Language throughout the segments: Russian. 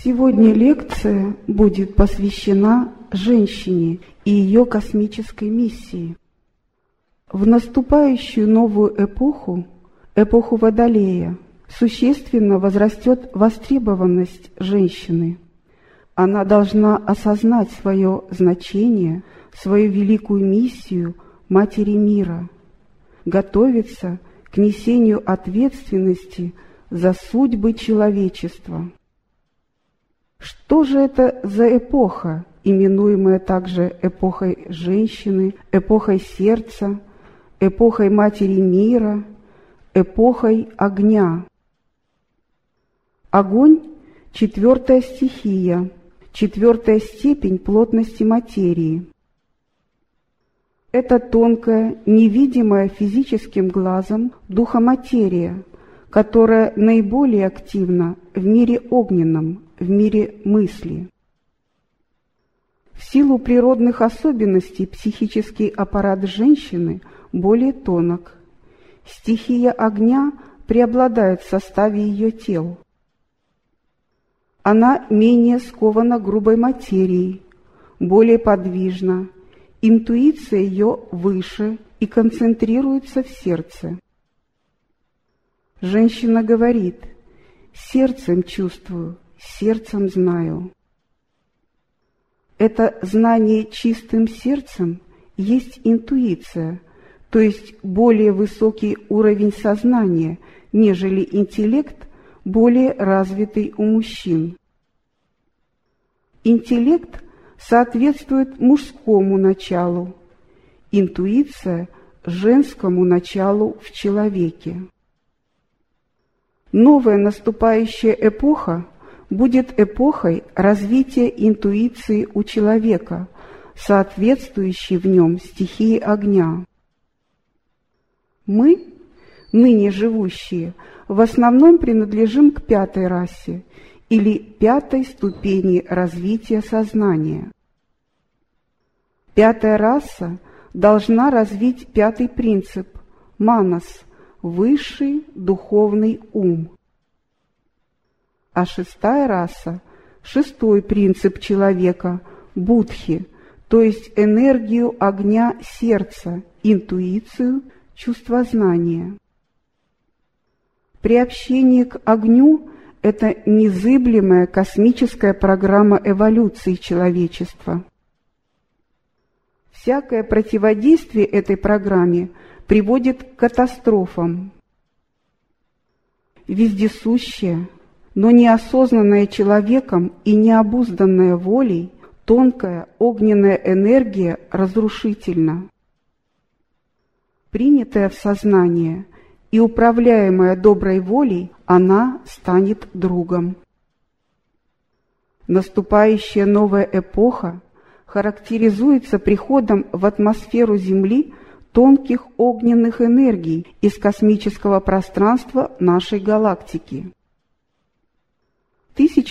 Сегодня лекция будет посвящена женщине и ее космической миссии. В наступающую новую эпоху, эпоху Водолея, существенно возрастет востребованность женщины. Она должна осознать свое значение, свою великую миссию Матери мира, готовиться к несению ответственности за судьбы человечества. Что же это за эпоха, именуемая также эпохой женщины, эпохой сердца, эпохой Матери мира, эпохой огня? Огонь – 4-я стихия, 4-я степень плотности материи. Это тонкая, невидимая физическим глазом духоматерия, которая наиболее активна в мире огненном, в мире мысли. В силу природных особенностей психический аппарат женщины более тонок. Стихия огня преобладает в составе ее тел. Она менее скована грубой материей, более подвижна, интуиция ее выше и концентрируется в сердце. Женщина говорит: «Сердцем чувствую, сердцем знаю». Это знание чистым сердцем есть интуиция, то есть более высокий уровень сознания, нежели интеллект, более развитый у мужчин. Интеллект соответствует мужскому началу, интуиция – женскому началу в человеке. Новая наступающая эпоха будет эпохой развития интуиции у человека, соответствующей в нем стихии огня. Мы, ныне живущие, в основном принадлежим к 5-й расе или 5-й ступени развития сознания. 5-я раса должна развить 5-й принцип – манас – высший духовный ум. А 6-я раса – 6-й принцип человека – будхи, то есть энергию огня сердца, интуицию, чувствознание. Приобщение к огню – это незыблемая космическая программа эволюции человечества. Всякое противодействие этой программе приводит к катастрофам. Вездесущая, но неосознанная человеком и необузданная волей, тонкая огненная энергия разрушительна. Принятая в сознание и управляемая доброй волей, она станет другом. Наступающая новая эпоха характеризуется приходом в атмосферу Земли тонких огненных энергий из космического пространства нашей галактики. В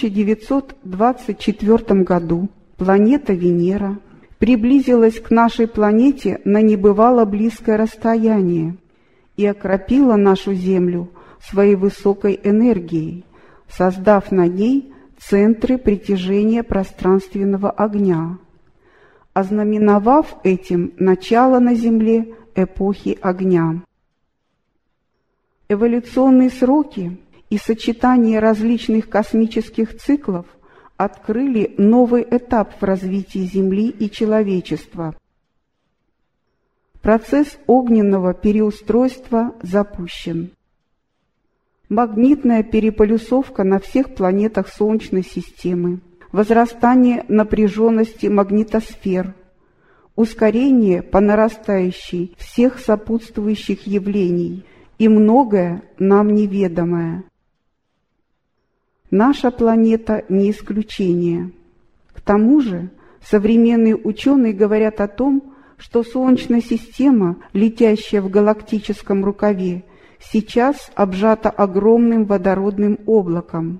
1924 году планета Венера приблизилась к нашей планете на небывало близкое расстояние и окропила нашу Землю своей высокой энергией, создав на ней центры притяжения пространственного огня, ознаменовав этим начало на Земле эпохи огня. Эволюционные сроки и сочетание различных космических циклов открыли новый этап в развитии Земли и человечества. Процесс огненного переустройства запущен. Магнитная переполюсовка на всех планетах Солнечной системы, возрастание напряженности магнитосфер, ускорение по нарастающей всех сопутствующих явлений и многое нам неведомое. Наша планета не исключение. К тому же современные ученые говорят о том, что Солнечная система, летящая в галактическом рукаве, сейчас обжата огромным водородным облаком.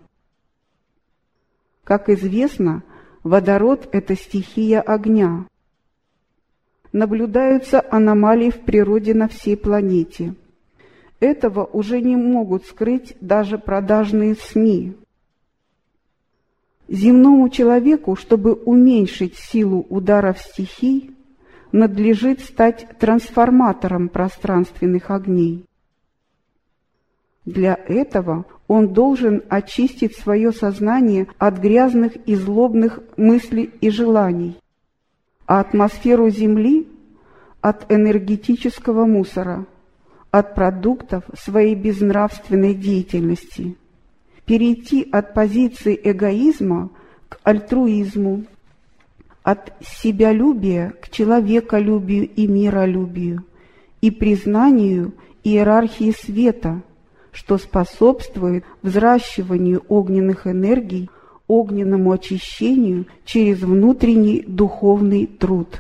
Как известно, водород – это стихия огня. Наблюдаются аномалии в природе на всей планете. Этого уже не могут скрыть даже продажные СМИ. Земному человеку, чтобы уменьшить силу ударов стихий, надлежит стать трансформатором пространственных огней. Для этого он должен очистить свое сознание от грязных и злобных мыслей и желаний, а атмосферу Земли – от энергетического мусора, от продуктов своей безнравственной деятельности, перейти от позиции эгоизма к альтруизму, от себялюбия к человеколюбию и миролюбию и признанию иерархии света, что способствует взращиванию огненных энергий, огненному очищению через внутренний духовный труд.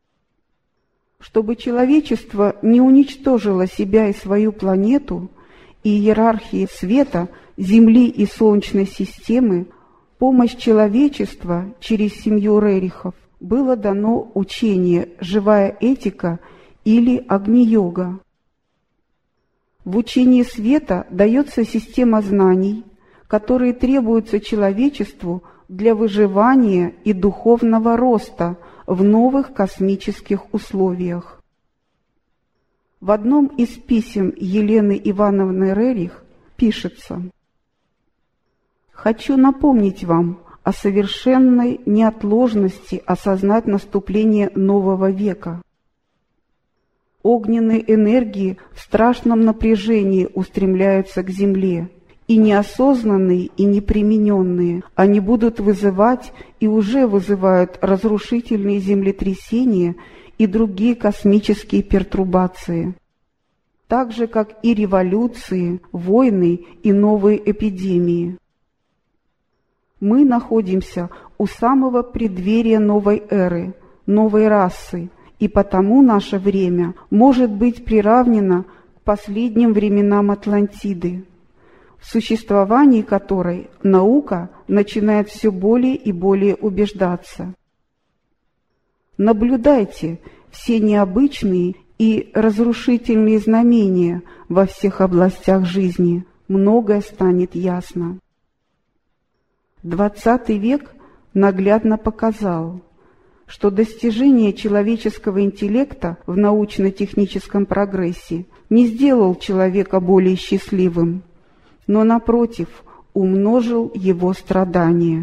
Чтобы человечество не уничтожило себя и свою планету, и иерархии света, Земли и Солнечной системы, помощь человечества через семью Рерихов было дано учение «Живая этика» или Агни-йога. В учении света дается система знаний, которые требуются человечеству для выживания и духовного роста в новых космических условиях. В одном из писем Елены Ивановны Рерих пишется: «Хочу напомнить вам о совершенной неотложности осознать наступление нового века. Огненные энергии в страшном напряжении устремляются к Земле, и неосознанные, и непримененные, они будут вызывать и уже вызывают разрушительные землетрясения и другие космические пертурбации, так же, как и революции, войны и новые эпидемии. Мы находимся у самого преддверия новой эры, новой расы, и потому наше время может быть приравнено к последним временам Атлантиды, в существовании которой наука начинает все более и более убеждаться. Наблюдайте все необычные и разрушительные знамения во всех областях жизни, многое станет ясно». XX век наглядно показал, что достижение человеческого интеллекта в научно-техническом прогрессе не сделал человека более счастливым, но, напротив, умножил его страдания.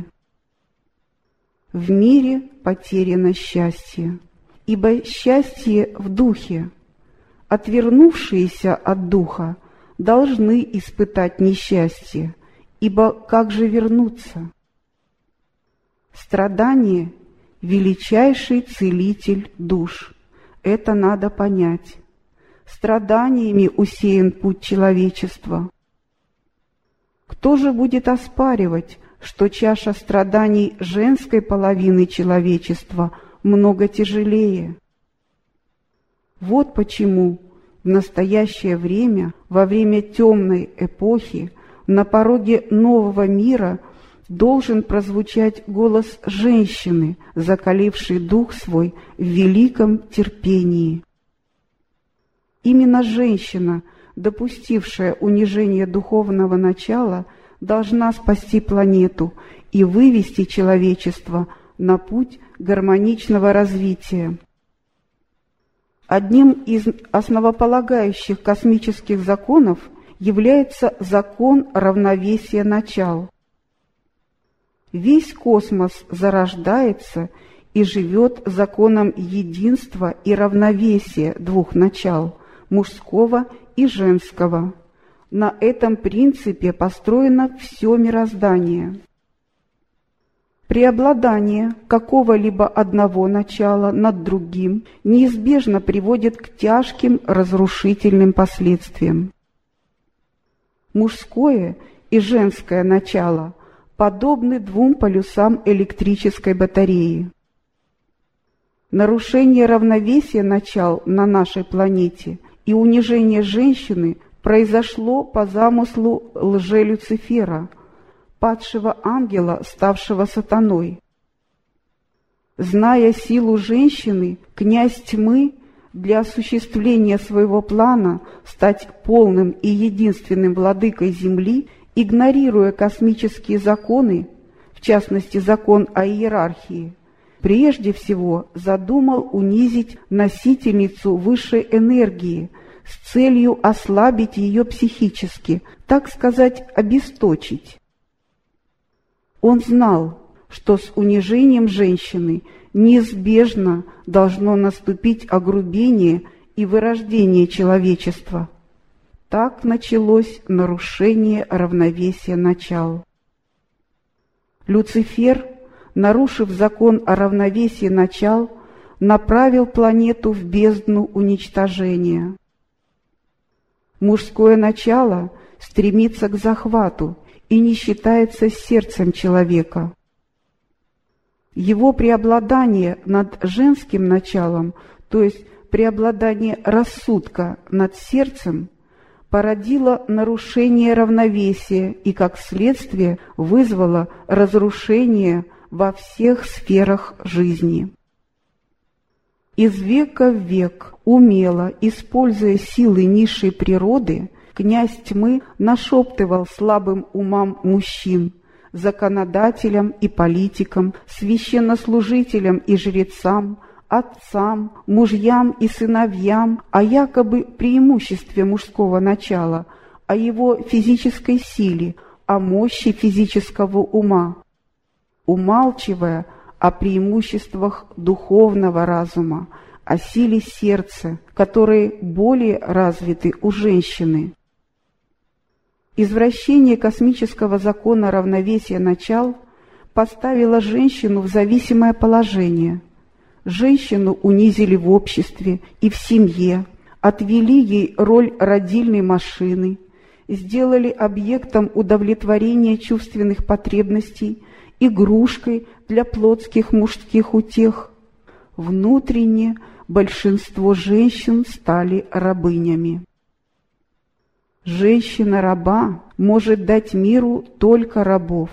В мире потеряно счастье, ибо счастье в духе. Отвернувшиеся от духа должны испытать несчастье, ибо как же вернуться? Страдание – величайший целитель душ. Это надо понять. Страданиями усеян путь человечества. Кто же будет оспаривать, что чаша страданий женской половины человечества много тяжелее? Вот почему в настоящее время, во время темной эпохи, на пороге нового мира должен прозвучать голос женщины, закалившей дух свой в великом терпении. Именно женщина, допустившая унижение духовного начала, должна спасти планету и вывести человечество на путь гармоничного развития. Одним из основополагающих космических законов является закон равновесия начал. Весь космос зарождается и живет законом единства и равновесия двух начал – мужского и женского. На этом принципе построено все мироздание. Преобладание какого-либо одного начала над другим неизбежно приводит к тяжким разрушительным последствиям. Мужское и женское начало подобны двум полюсам электрической батареи. Нарушение равновесия начал на нашей планете и унижение женщины произошло по замыслу лже-Люцифера, падшего ангела, ставшего сатаной. Зная силу женщины, князь тьмы для осуществления своего плана стать полным и единственным владыкой Земли, игнорируя космические законы, в частности закон о иерархии, прежде всего задумал унизить носительницу высшей энергии с целью ослабить ее психически, так сказать, обесточить. Он знал, что с унижением женщины неизбежно должно наступить огрубение и вырождение человечества. Так началось нарушение равновесия начал. Люцифер, нарушив закон о равновесии начал, направил планету в бездну уничтожения. Мужское начало стремится к захвату и не считается с сердцем человека. Его преобладание над женским началом, то есть преобладание рассудка над сердцем, породило нарушение равновесия и, как следствие, вызвало разрушение во всех сферах жизни. Из века в век, умело используя силы низшей природы, князь тьмы нашептывал слабым умам мужчин, законодателям и политикам, священнослужителям и жрецам, отцам, мужьям и сыновьям о якобы преимуществе мужского начала, о его физической силе, о мощи физического ума, умалчивая о преимуществах духовного разума, о силе сердца, которые более развиты у женщины. Извращение космического закона равновесия начал поставило женщину в зависимое положение. Женщину унизили в обществе и в семье, отвели ей роль родильной машины, сделали объектом удовлетворения чувственных потребностей, игрушкой для плотских мужских утех. Внутренне большинство женщин стали рабынями. Женщина-раба может дать миру только рабов.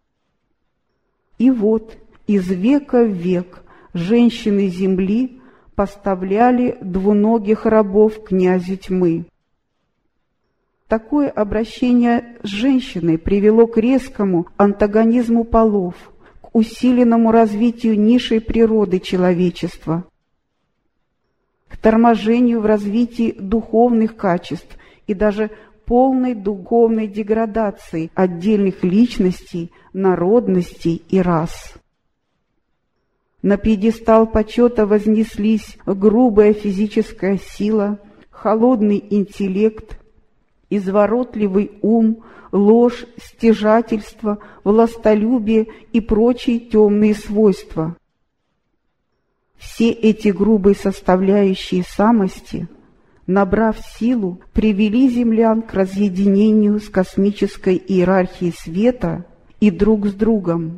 И вот из века в век женщины земли поставляли двуногих рабов князю тьмы. Такое обращение с женщиной привело к резкому антагонизму полов, к усиленному развитию низшей природы человечества, к торможению в развитии духовных качеств и даже полной духовной деградации отдельных личностей, народностей и рас. На пьедестал почета вознеслись грубая физическая сила, холодный интеллект, изворотливый ум, ложь, стяжательство, властолюбие и прочие темные свойства. Все эти грубые составляющие самости, набрав силу, привели землян к разъединению с космической иерархией света и друг с другом.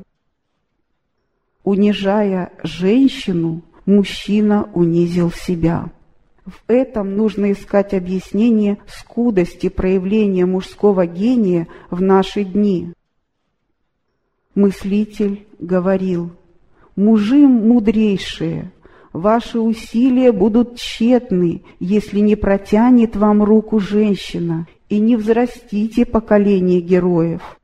Унижая женщину, мужчина унизил себя. В этом нужно искать объяснение скудости проявления мужского гения в наши дни. Мыслитель говорил: «Мужи мудрейшие, ваши усилия будут тщетны, если не протянет вам руку женщина, и не взрастите поколение героев».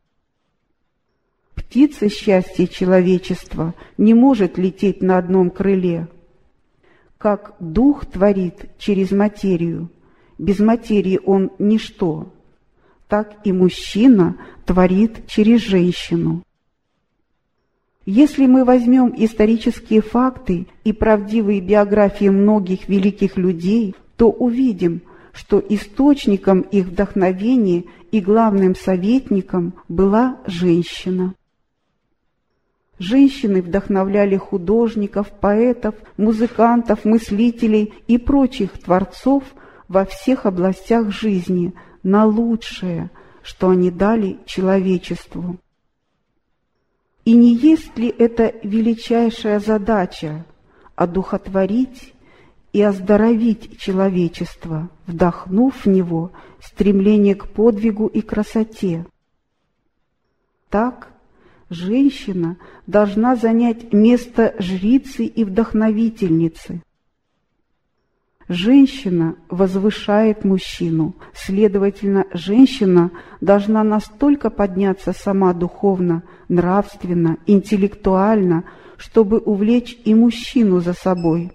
Птица счастья человечества не может лететь на одном крыле. Как дух творит через материю, без материи он ничто, так и мужчина творит через женщину. Если мы возьмем исторические факты и правдивые биографии многих великих людей, то увидим, что источником их вдохновения и главным советником была женщина. Женщины вдохновляли художников, поэтов, музыкантов, мыслителей и прочих творцов во всех областях жизни на лучшее, что они дали человечеству. И не есть ли это величайшая задача – одухотворить и оздоровить человечество, вдохнув в него стремление к подвигу и красоте? Так, женщина должна занять место жрицы и вдохновительницы. Женщина возвышает мужчину. Следовательно, женщина должна настолько подняться сама духовно, нравственно, интеллектуально, чтобы увлечь и мужчину за собой.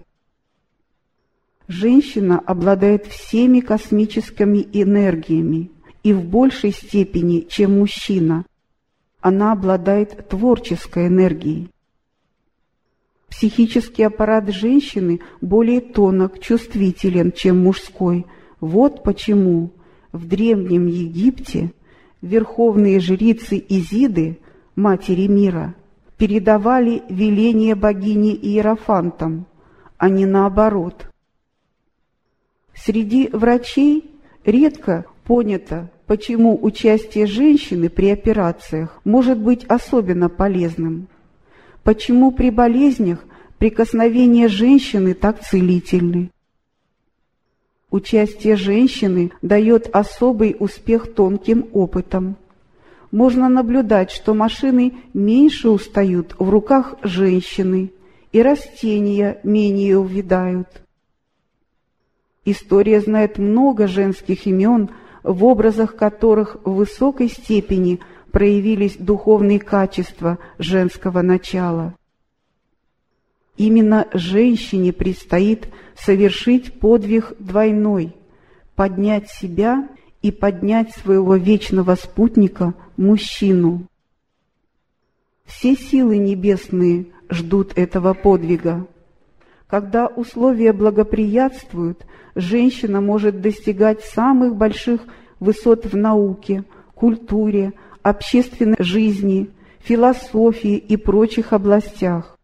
Женщина обладает всеми космическими энергиями и в большей степени, чем мужчина. Она обладает творческой энергией. Психический аппарат женщины более тонок, чувствителен, чем мужской. Вот почему в Древнем Египте верховные жрицы Изиды, матери мира, передавали веление богини Иерофантам, а не наоборот. Среди врачей редко понято, почему участие женщины при операциях может быть особенно полезным. Почему при болезнях прикосновения женщины так целительны? Участие женщины дает особый успех тонким опытам. Можно наблюдать, что машины меньше устают в руках женщины, и растения менее увядают. История знает много женских имен, в образах которых в высокой степени проявились духовные качества женского начала. Именно женщине предстоит совершить подвиг двойной – поднять себя и поднять своего вечного спутника, мужчину. Все силы небесные ждут этого подвига. Когда условия благоприятствуют, женщина может достигать самых больших высот в науке, культуре, общественной жизни, философии и прочих областях.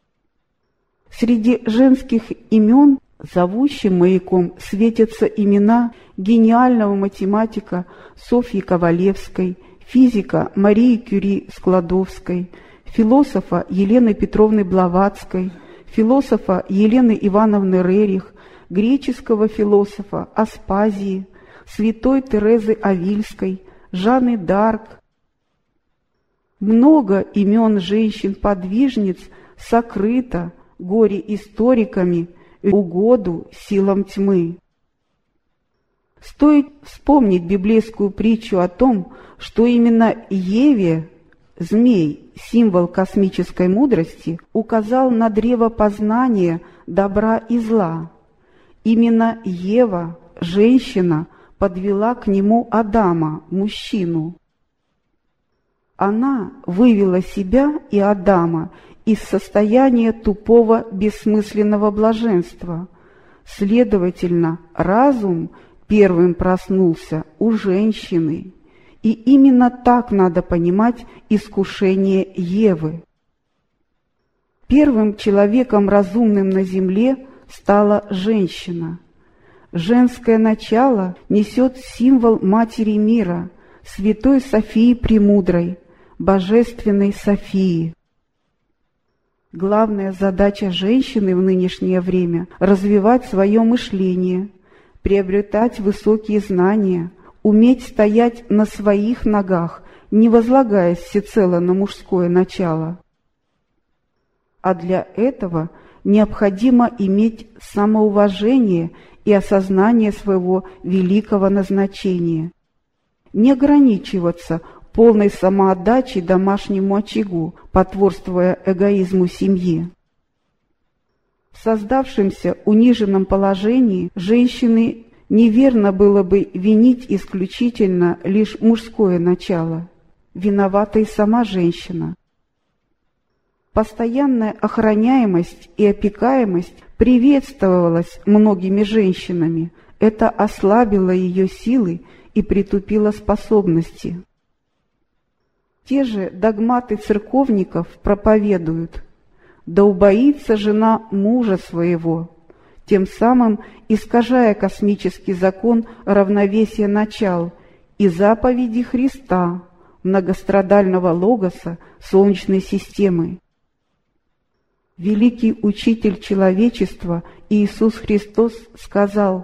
Среди женских имен зовущим маяком светятся имена гениального математика Софьи Ковалевской, физика Марии Кюри Складовской, философа Елены Петровны Блаватской, философа Елены Ивановны Рерих, греческого философа Аспазии, святой Терезы Авильской, Жанны д'Арк. Много имен женщин-подвижниц сокрыто горе-историками в угоду силам тьмы. Стоит вспомнить библейскую притчу о том, что именно Еве, змей, символ космической мудрости, указал на древо познания добра и зла. Именно Ева, женщина, подвела к нему Адама, мужчину. Она вывела себя и Адама из состояния тупого бессмысленного блаженства. Следовательно, разум первым проснулся у женщины. И именно так надо понимать искушение Евы. Первым человеком разумным на земле стала женщина. Женское начало несет символ Матери мира, святой Софии Премудрой, божественной Софии. Главная задача женщины в нынешнее время – развивать свое мышление, приобретать высокие знания, уметь стоять на своих ногах, не возлагаясь всецело на мужское начало. А для этого необходимо иметь самоуважение и осознание своего великого назначения, не ограничиваться полной самоотдачей домашнему очагу, потворствуя эгоизму семьи. В создавшемся униженном положении женщины неверно было бы винить исключительно лишь мужское начало. Виновата и сама женщина. Постоянная охраняемость и опекаемость приветствовалась многими женщинами. Это ослабило ее силы и притупило способности. Те же догматы церковников проповедуют: «Да убоится жена мужа своего», тем самым искажая космический закон равновесия начал и заповеди Христа, многострадального логоса Солнечной системы. Великий учитель человечества Иисус Христос сказал: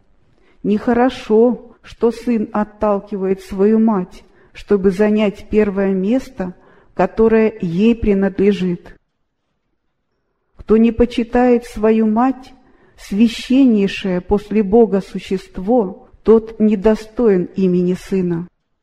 «Нехорошо, что сын отталкивает свою мать, чтобы занять первое место, которое ей принадлежит. Кто не почитает свою мать, священнейшее после Бога существо, тот недостоин имени Сына.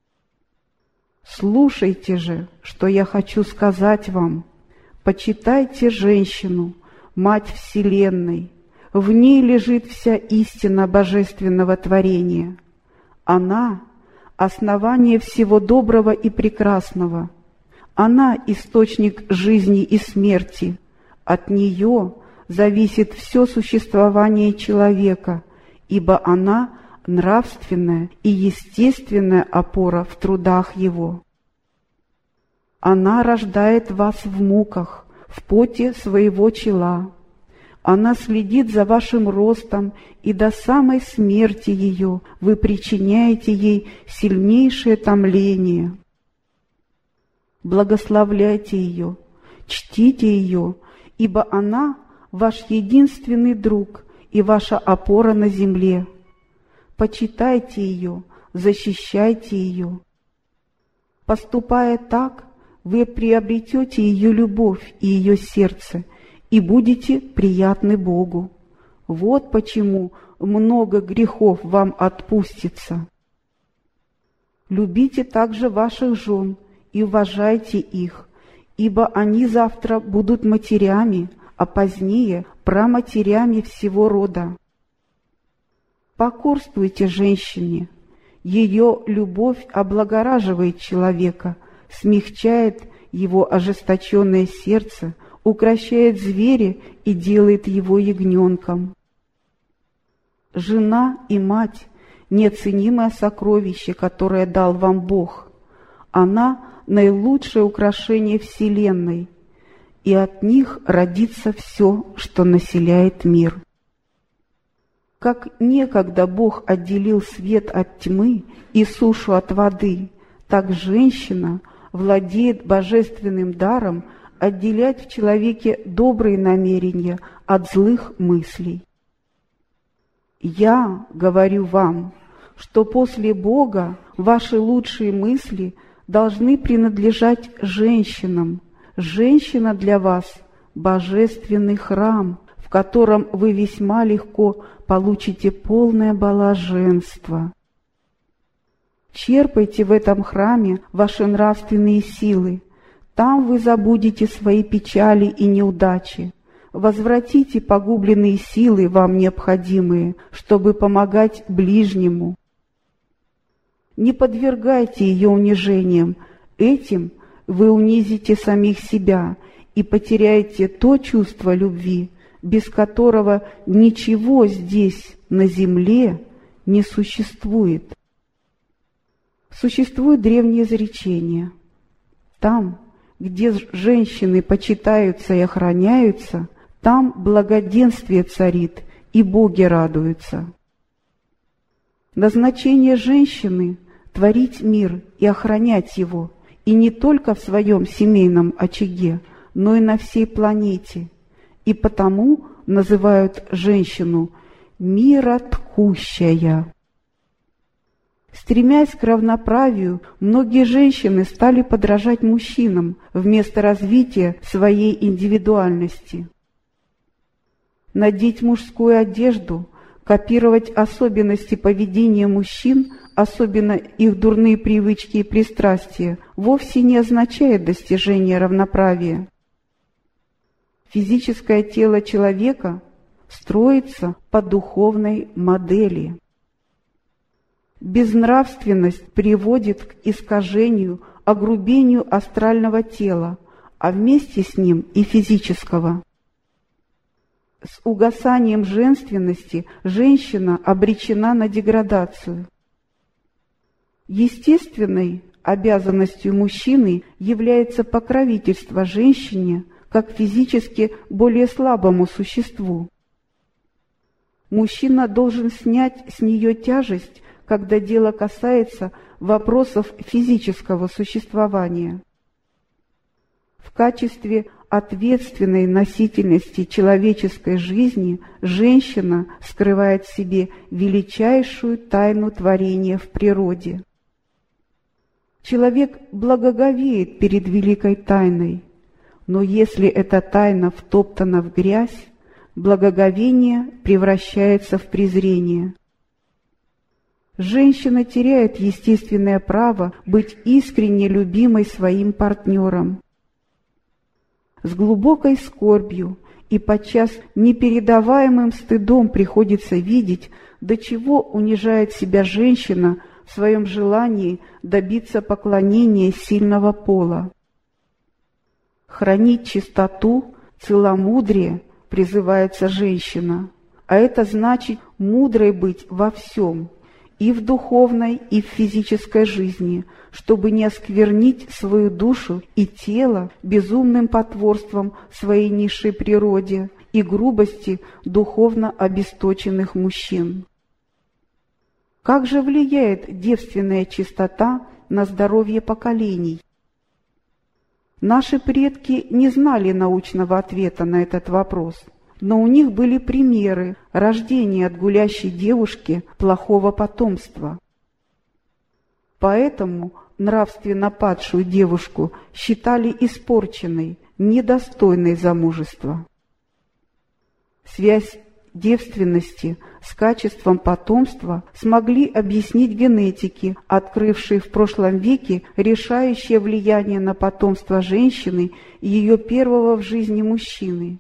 Слушайте же, что я хочу сказать вам. Почитайте женщину, мать Вселенной. В ней лежит вся истина божественного творения. Она — основание всего доброго и прекрасного. Она — источник жизни и смерти. От нее зависит все существование человека, ибо она — нравственная и естественная опора в трудах его. Она рождает вас в муках, в поте своего чела. Она следит за вашим ростом, и до самой смерти ее вы причиняете ей сильнейшее томление. Благословляйте ее, чтите ее, ибо она ваш единственный друг и ваша опора на земле. Почитайте ее, защищайте ее. Поступая так, вы приобретете ее любовь и ее сердце, и будете приятны Богу. Вот почему много грехов вам отпустится. Любите также ваших жен и уважайте их, ибо они завтра будут матерями, а позднее праматерями всего рода. Покорствуйте женщине. Ее любовь облагораживает человека, смягчает его ожесточенное сердце, укрощает зверя и делает его ягненком. Жена и мать — неоценимое сокровище, которое дал вам Бог. Она — наилучшее украшение Вселенной, и от них родится все, что населяет мир. Как некогда Бог отделил свет от тьмы и сушу от воды, так женщина владеет божественным даром отделять в человеке добрые намерения от злых мыслей. Я говорю вам, что после Бога ваши лучшие мысли должны принадлежать женщинам. Женщина для вас — божественный храм, в котором вы весьма легко получите полное блаженство. Черпайте в этом храме ваши нравственные силы. Там вы забудете свои печали и неудачи. Возвратите погубленные силы, вам необходимые, чтобы помогать ближнему. Не подвергайте ее унижениям. Этим вы унизите самих себя и потеряете то чувство любви, без которого ничего здесь, на земле, не существует. Существует древнее изречение: там, где женщины почитаются и охраняются, там благоденствие царит, и боги радуются. Назначение женщины — творить мир и охранять его, и не только в своем семейном очаге, но и на всей планете. И потому называют женщину миротхущая. Стремясь к равноправию, многие женщины стали подражать мужчинам вместо развития своей индивидуальности. Надеть мужскую одежду, копировать особенности поведения мужчин, особенно их дурные привычки и пристрастия, вовсе не означает достижение равноправия. Физическое тело человека строится по духовной модели. Безнравственность приводит к искажению, огрубению астрального тела, а вместе с ним и физического. С угасанием женственности женщина обречена на деградацию. Естественной обязанностью мужчины является покровительство женщине как физически более слабому существу. Мужчина должен снять с нее тяжесть, когда дело касается вопросов физического существования. В качестве ответственной носительности человеческой жизни женщина скрывает в себе величайшую тайну творения в природе. Человек благоговеет перед великой тайной, но если эта тайна втоптана в грязь, благоговение превращается в презрение. Женщина теряет естественное право быть искренне любимой своим партнером. С глубокой скорбью и подчас непередаваемым стыдом приходится видеть, до чего унижает себя женщина в своем желании добиться поклонения сильного пола. Хранить чистоту, целомудрие призывается женщина, а это значит мудрой быть во всем, и в духовной, и в физической жизни, чтобы не осквернить свою душу и тело безумным потворством своей низшей природе и грубости духовно обесточенных мужчин. Как же влияет девственная чистота на здоровье поколений? Наши предки не знали научного ответа на этот вопрос, но у них были примеры рождения от гулящей девушки плохого потомства. Поэтому нравственно падшую девушку считали испорченной, недостойной замужества. Связь девственности с качеством потомства смогли объяснить генетики, открывшие в прошлом веке решающее влияние на потомство женщины и ее первого в жизни мужчины.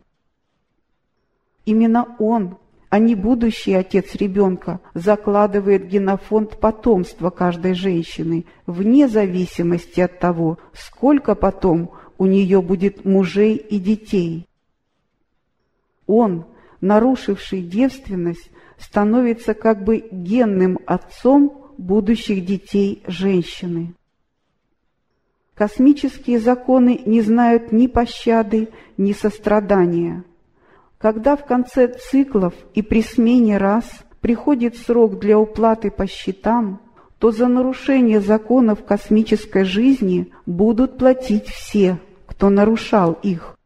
Именно он, а не будущий отец ребенка, закладывает генофонд потомства каждой женщины, вне зависимости от того, сколько потом у нее будет мужей и детей. Он, нарушивший девственность, становится как бы генным отцом будущих детей женщины. Космические законы не знают ни пощады, ни сострадания. Когда в конце циклов и при смене рас приходит срок для уплаты по счетам, то за нарушение законов космической жизни будут платить все, кто нарушал их.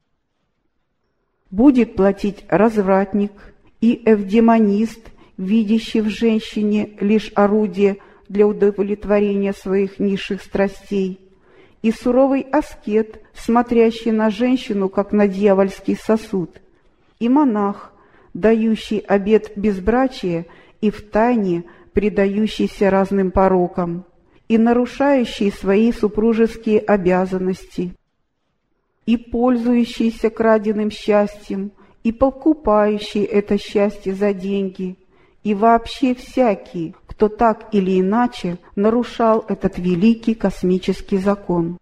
Будет платить развратник и эвдемонист, видящий в женщине лишь орудие для удовлетворения своих низших страстей, и суровый аскет, смотрящий на женщину, как на дьявольский сосуд, и монах, дающий обет безбрачия и втайне предающийся разным порокам, и нарушающий свои супружеские обязанности, и пользующийся краденым счастьем, и покупающий это счастье за деньги, и вообще всякий, кто так или иначе нарушал этот великий космический закон.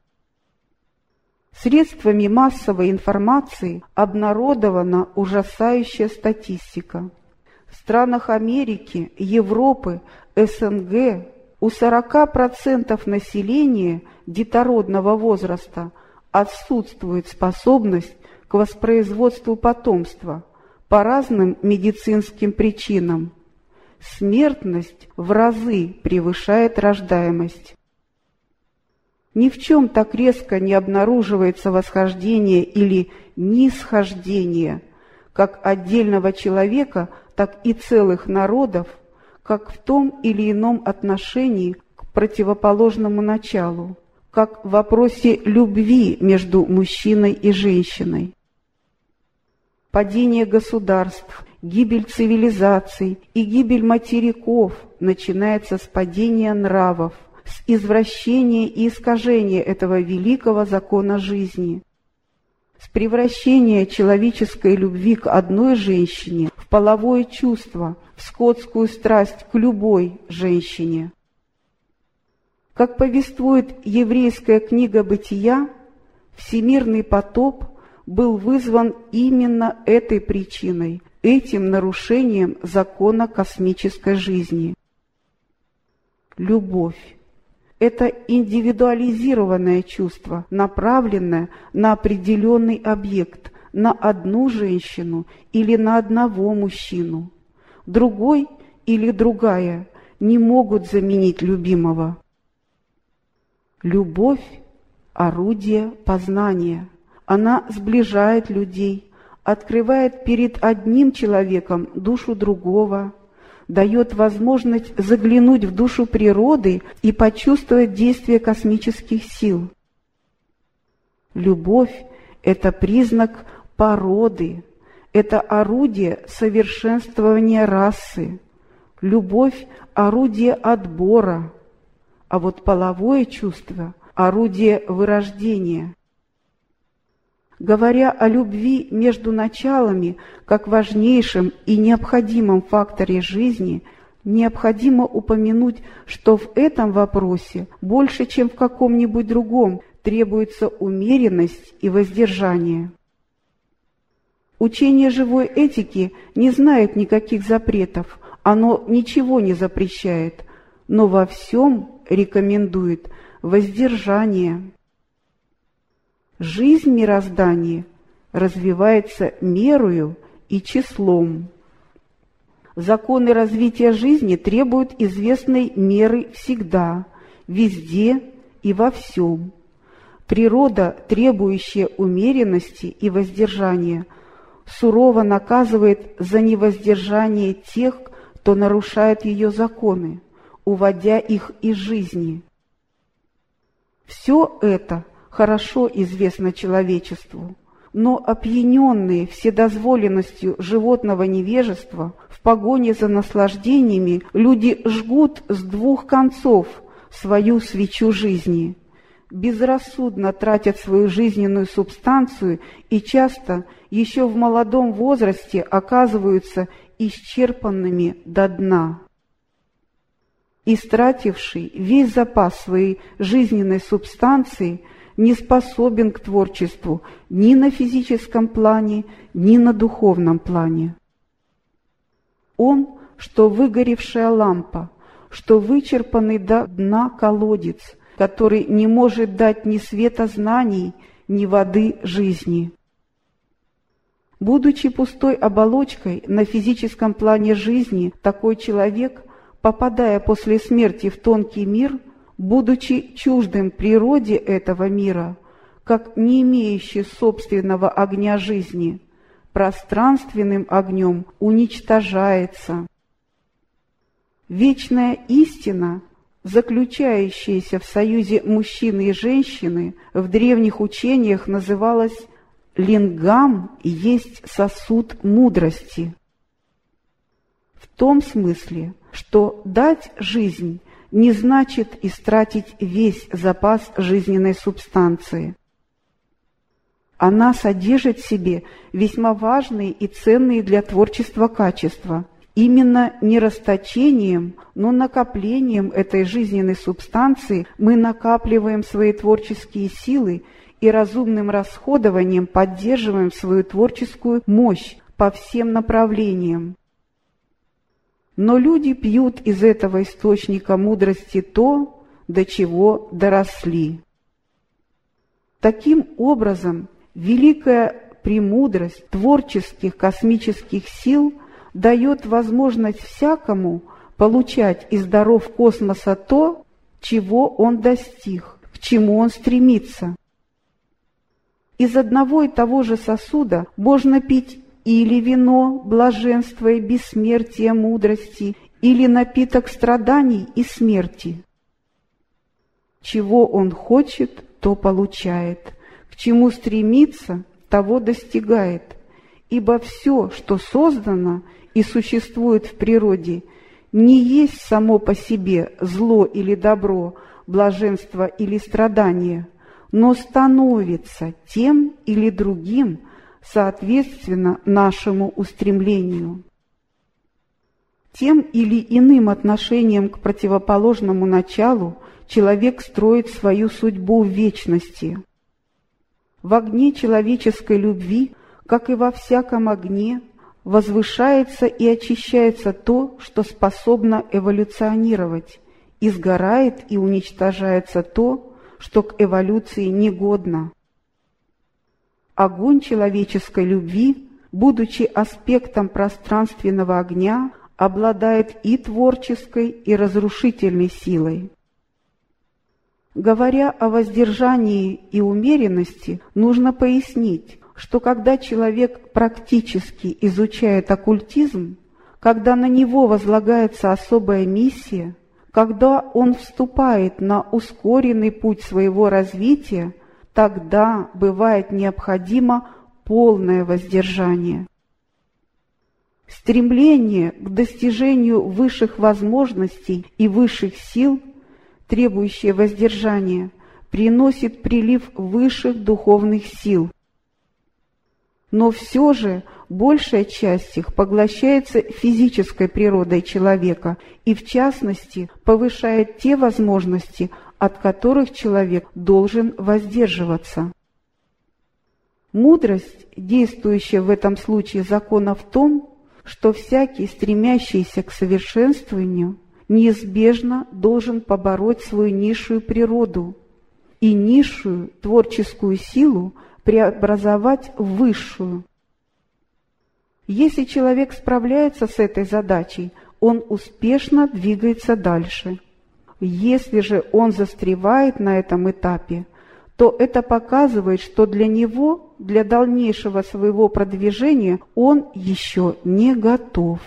Средствами массовой информации обнародована ужасающая статистика. В странах Америки, Европы, СНГ у 40% населения детородного возраста отсутствует способность к воспроизводству потомства по разным медицинским причинам. Смертность в разы превышает рождаемость. Ни в чем так резко не обнаруживается восхождение или нисхождение как отдельного человека, так и целых народов, как в том или ином отношении к противоположному началу, как в вопросе любви между мужчиной и женщиной. Падение государств, гибель цивилизаций и гибель материков начинается с падения нравов, с извращения и искажения этого великого закона жизни, с превращения человеческой любви к одной женщине в половое чувство, в скотскую страсть к любой женщине. Как повествует еврейская книга «Бытия», всемирный потоп был вызван именно этой причиной, этим нарушением закона космической жизни. Любовь – это индивидуализированное чувство, направленное на определенный объект, на одну женщину или на одного мужчину. Другой или другая не могут заменить любимого. Любовь – орудие познания. Она сближает людей, открывает перед одним человеком душу другого, дает возможность заглянуть в душу природы и почувствовать действие космических сил. Любовь – это признак породы, – это орудие совершенствования расы, любовь – орудие отбора, а вот половое чувство – орудие вырождения. Говоря о любви между началами как важнейшем и необходимом факторе жизни, необходимо упомянуть, что в этом вопросе больше, чем в каком-нибудь другом, требуется умеренность и воздержание. Учение живой этики не знает никаких запретов, оно ничего не запрещает, но во всем рекомендует воздержание. Жизнь мироздания развивается мерою и числом. Законы развития жизни требуют известной меры всегда, везде и во всем. Природа, требующая умеренности и воздержания, сурово наказывает за невоздержание тех, кто нарушает ее законы, уводя их из жизни. Все это хорошо известно человечеству, но опьяненные вседозволенностью животного невежества, в погоне за наслаждениями, люди жгут с двух концов свою свечу жизни, безрассудно тратят свою жизненную субстанцию и часто еще в молодом возрасте оказываются исчерпанными до дна. Истративший весь запас своей жизненной субстанции не способен к творчеству ни на физическом плане, ни на духовном плане. Он, что выгоревшая лампа, что вычерпанный до дна колодец, который не может дать ни света знаний, ни воды жизни. Будучи пустой оболочкой на физическом плане жизни, такой человек, попадая после смерти в тонкий мир, будучи чуждым природе этого мира, как не имеющий собственного огня жизни, пространственным огнем уничтожается. Вечная истина, заключающаяся в союзе мужчины и женщины, в древних учениях называлась «лингам есть сосуд мудрости». В том смысле, что дать жизнь не значит истратить весь запас жизненной субстанции. Она содержит в себе весьма важные и ценные для творчества качества. Именно не расточением, но накоплением этой жизненной субстанции мы накапливаем свои творческие силы и разумным расходованием поддерживаем свою творческую мощь по всем направлениям. Но люди пьют из этого источника мудрости то, до чего доросли. Таким образом, великая премудрость творческих космических сил дает возможность всякому получать из даров космоса то, чего он достиг, к чему он стремится. Из одного и того же сосуда можно пить или вино блаженства и бессмертия мудрости, или напиток страданий и смерти. Чего он хочет, то получает, к чему стремится, того достигает, ибо все, что создано и существует в природе, не есть само по себе зло или добро, блаженство или страдание, но становится тем или другим, соответственно нашему устремлению. Тем или иным отношением к противоположному началу человек строит свою судьбу в вечности. В огне человеческой любви, как и во всяком огне, возвышается и очищается то, что способно эволюционировать, и сгорает и уничтожается то, что к эволюции негодно. Огонь человеческой любви, будучи аспектом пространственного огня, обладает и творческой, и разрушительной силой. Говоря о воздержании и умеренности, нужно пояснить, что когда человек практически изучает оккультизм, когда на него возлагается особая миссия, когда он вступает на ускоренный путь своего развития, тогда бывает необходимо полное воздержание. Стремление к достижению высших возможностей и высших сил, требующее воздержания, приносит прилив высших духовных сил. Но все же большая часть их поглощается физической природой человека и, в частности, повышает те возможности, от которых человек должен воздерживаться. Мудрость, действующая в этом случае закона, в том, что всякий, стремящийся к совершенствованию, неизбежно должен побороть свою низшую природу и низшую творческую силу преобразовать в высшую. Если человек справляется с этой задачей, он успешно двигается дальше. Если же он застревает на этом этапе, то это показывает, что для него, для дальнейшего своего продвижения, он еще не готов.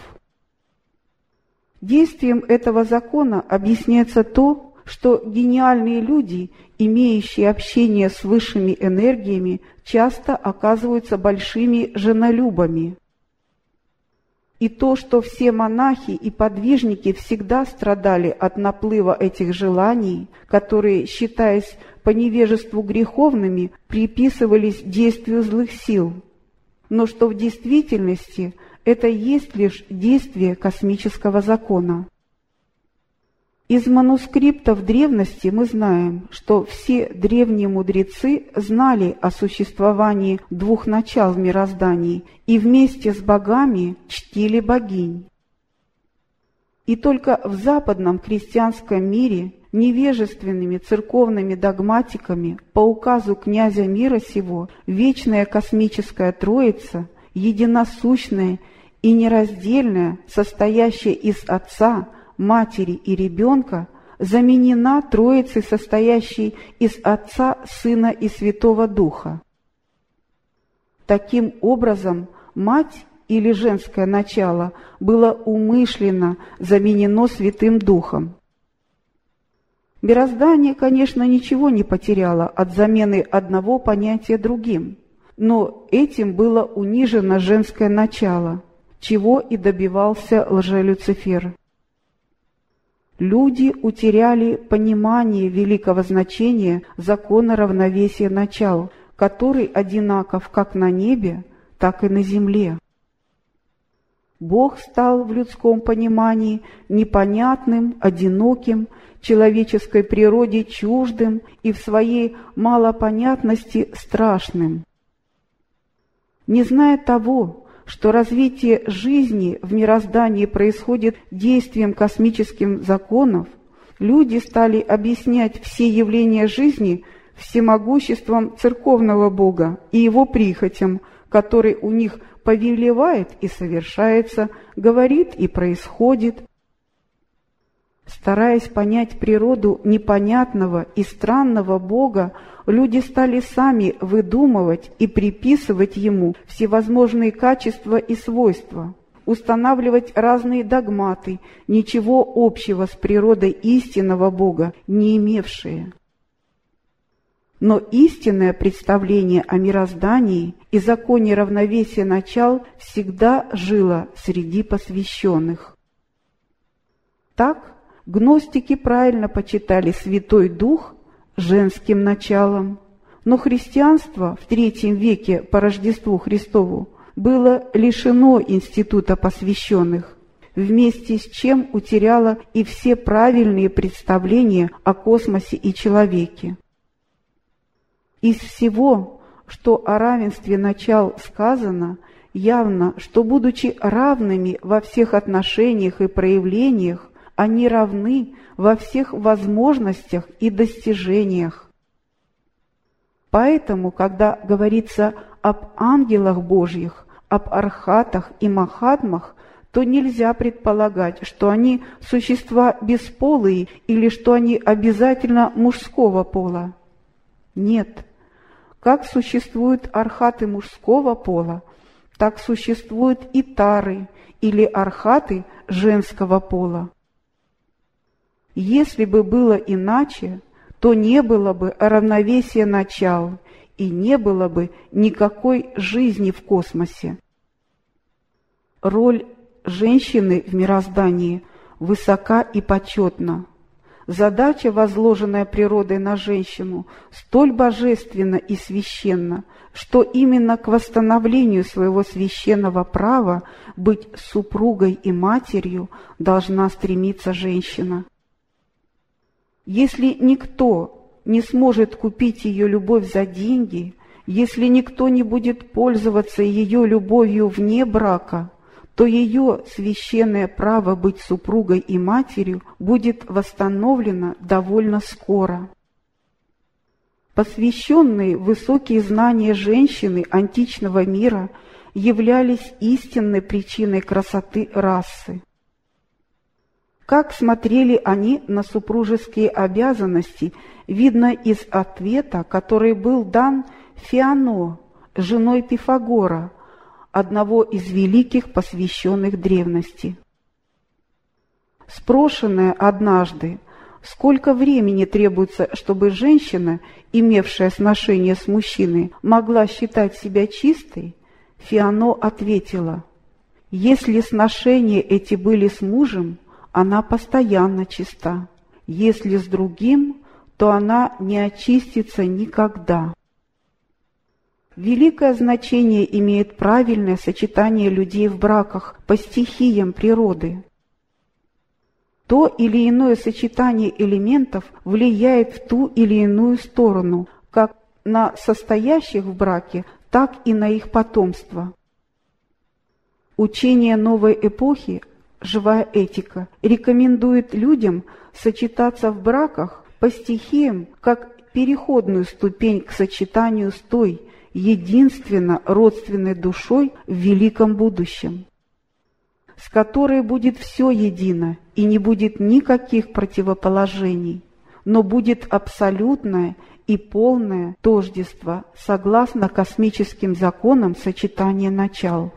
Действием этого закона объясняется то, что гениальные люди, имеющие общение с высшими энергиями, часто оказываются большими женолюбами. И то, что все монахи и подвижники всегда страдали от наплыва этих желаний, которые, считаясь по невежеству греховными, приписывались действию злых сил, но что в действительности это есть лишь действие космического закона. Из манускриптов древности мы знаем, что все древние мудрецы знали о существовании двух начал в мироздании и вместе с богами чтили богинь. И только в западном христианском мире невежественными церковными догматиками по указу князя мира сего вечная космическая Троица, единосущная и нераздельная, состоящая из Отца, Матери и Ребенка, заменена Троицей, состоящей из Отца, Сына и Святого Духа. Таким образом, Мать или женское начало было умышленно заменено Святым Духом. Мироздание, конечно, ничего не потеряло от замены одного понятия другим, но этим было унижено женское начало, чего и добивался лже-Люцифер. Люди утеряли понимание великого значения закона равновесия начал, который одинаков как на небе, так и на земле. Бог стал в людском понимании непонятным, одиноким, человеческой природе чуждым и в своей малопонятности страшным. Не зная того, что развитие жизни в мироздании происходит действием космических законов, люди стали объяснять все явления жизни всемогуществом церковного Бога и его прихотям, который у них повелевает и совершается, говорит и происходит. Стараясь понять природу непонятного и странного Бога, люди стали сами выдумывать и приписывать Ему всевозможные качества и свойства, устанавливать разные догматы, ничего общего с природой истинного Бога не имевшие. Но истинное представление о мироздании и законе равновесия начал всегда жило среди посвященных. Так, гностики правильно почитали Святой Дух женским началом, но христианство в III веке по Рождеству Христову было лишено института посвященных, вместе с чем утеряло и все правильные представления о космосе и человеке. Из всего, что о равенстве начал сказано, явно, что, будучи равными во всех отношениях и проявлениях, они равны во всех возможностях и достижениях. Поэтому, когда говорится об ангелах Божьих, об архатах и махатмах, то нельзя предполагать, что они существа бесполые или что они обязательно мужского пола. Нет. Как существуют архаты мужского пола, так существуют и тары или архаты женского пола. Если бы было иначе, то не было бы равновесия начал и не было бы никакой жизни в космосе. Роль женщины в мироздании высока и почетна. Задача, возложенная природой на женщину, столь божественна и священна, что именно к восстановлению своего священного права быть супругой и матерью должна стремиться женщина. Если никто не сможет купить ее любовь за деньги, если никто не будет пользоваться ее любовью вне брака, то ее священное право быть супругой и матерью будет восстановлено довольно скоро. Посвященные высокие знания женщины античного мира являлись истинной причиной красоты расы. Как смотрели они на супружеские обязанности, видно из ответа, который был дан Фиано, женой Пифагора, одного из великих посвященных древности. Спрошенная однажды, сколько времени требуется, чтобы женщина, имевшая сношение с мужчиной, могла считать себя чистой, Фиано ответила: «Если сношения эти были с мужем, она постоянно чиста. Если с другим, то она не очистится никогда». Великое значение имеет правильное сочетание людей в браках по стихиям природы. То или иное сочетание элементов влияет в ту или иную сторону, как на состоящих в браке, так и на их потомство. Учение новой эпохи, живая этика, рекомендует людям сочетаться в браках по стихиям как переходную ступень к сочетанию с той, единственно родственной душой в великом будущем, с которой будет все едино и не будет никаких противоположений, но будет абсолютное и полное тождество согласно космическим законам сочетания начал.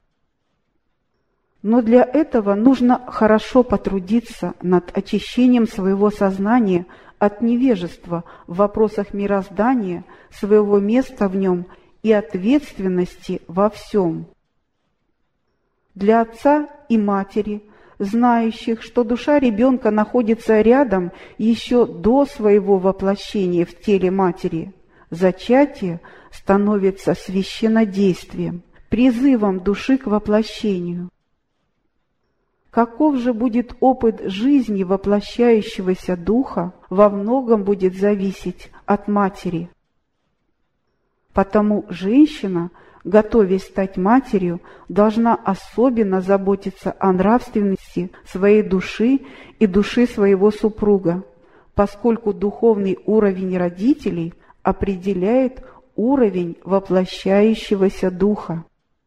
Но для этого нужно хорошо потрудиться над очищением своего сознания от невежества в вопросах мироздания, своего места в нем и ответственности во всем. Для отца и матери, знающих, что душа ребенка находится рядом еще до своего воплощения в теле матери, зачатие становится священнодействием, призывом души к воплощению. Каков же будет опыт жизни воплощающегося духа, во многом будет зависеть от матери. Потому женщина, готовясь стать матерью, должна особенно заботиться о нравственности своей души и души своего супруга, поскольку духовный уровень родителей определяет уровень воплощающегося духа.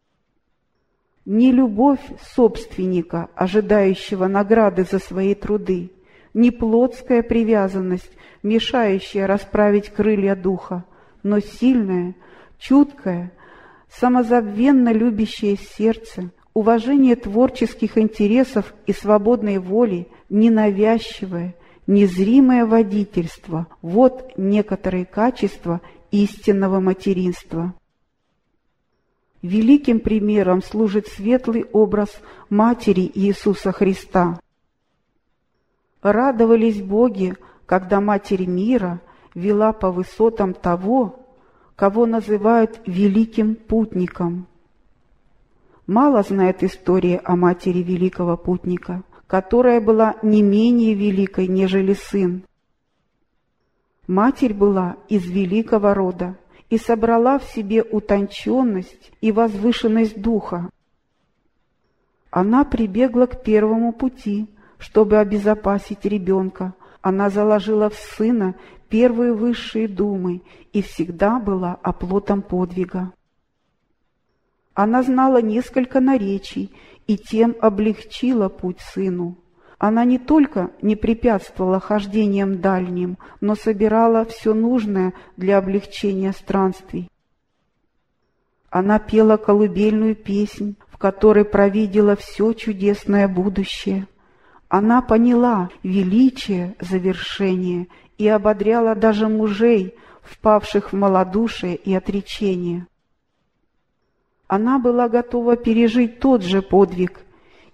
Не любовь собственника, ожидающего награды за свои труды, не плотская привязанность, мешающая расправить крылья духа, но сильное, чуткое, самозабвенно любящее сердце, уважение творческих интересов и свободной воли, ненавязчивое, незримое водительство – вот некоторые качества истинного материнства. Великим примером служит светлый образ Матери Иисуса Христа. Радовались боги, когда Матерь мира вела по высотам того, кого называют великим путником. Мало знает история о матери великого путника, которая была не менее великой, нежели сын. Матерь была из великого рода и собрала в себе утонченность и возвышенность духа. Она прибегла к первому пути, чтобы обезопасить ребенка. Она заложила в сына первые высшие думы и всегда была оплотом подвига. Она знала несколько наречий и тем облегчила путь сыну. Она не только не препятствовала хождениям дальним, но собирала все нужное для облегчения странствий. Она пела колыбельную песнь, в которой провидела все чудесное будущее. Она поняла величие завершения и ободряла даже мужей, впавших в малодушие и отречение. Она была готова пережить тот же подвиг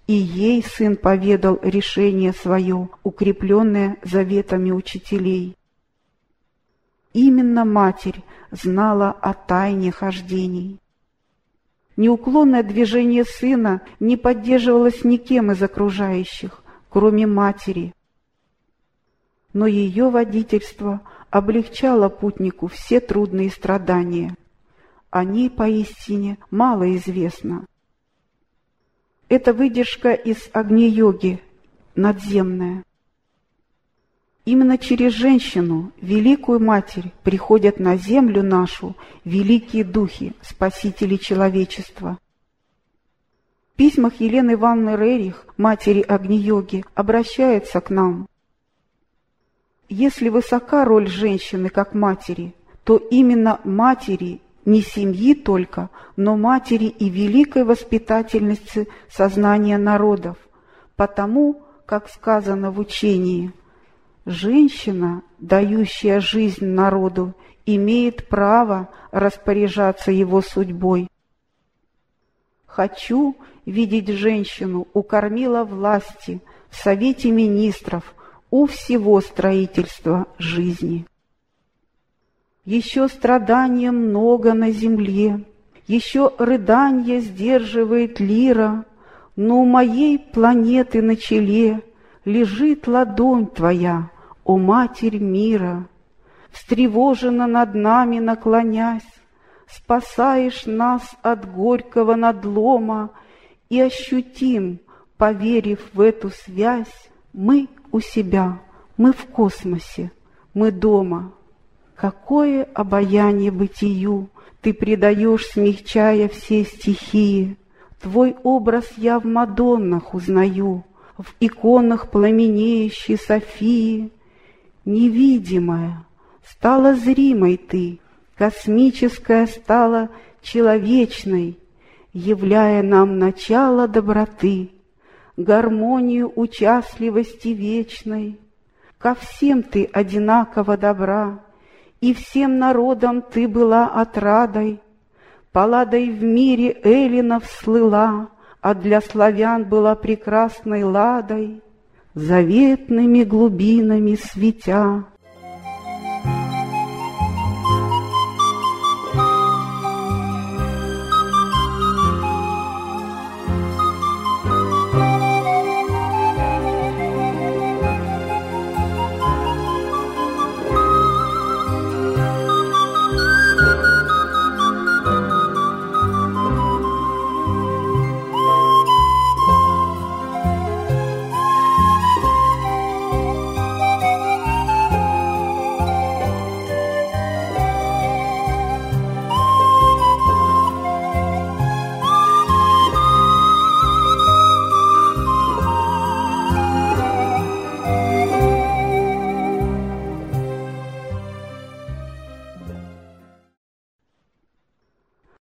и ей сын поведал решение свое, укрепленное заветами учителей. Именно Матерь знала о тайне хождений. Неуклонное движение сына не поддерживалось никем из окружающих, кроме матери. Но ее водительство облегчало путнику все трудные страдания. О ней поистине мало известно. Это выдержка из Агни-йоги, надземная. Именно через женщину, великую Матерь, приходят на землю нашу великие духи, спасители человечества. В письмах Елены Ивановны Рерих, матери Агни-йоги, обращается к нам. Если высока роль женщины как матери, то именно матери, не семьи только, но матери и великой воспитательницы сознания народов, потому, как сказано в учении, женщина, дающая жизнь народу, имеет право распоряжаться его судьбой. Хочу видеть женщину у кормила власти, в Совете министров, у всего строительства жизни. Еще страдания много на земле, еще рыданье сдерживает лира, но у моей планеты на челе лежит ладонь твоя, о Матерь мира. Встревоженно над нами наклонясь, спасаешь нас от горького надлома, и ощутим, поверив в эту связь, мы у себя, мы в космосе, мы дома. Какое обаяние бытию ты придаешь, смягчая все стихии! Твой образ я в Мадоннах узнаю, в иконах пламенеющей Софии. Невидимая стала зримой ты, космическая стала человечной, являя нам начало доброты, гармонию участливости вечной. Ко всем ты одинаково добра, и всем народам ты была отрадой. Палладой в мире эллинов слыла, а для славян была прекрасной ладой. Заветными глубинами светя,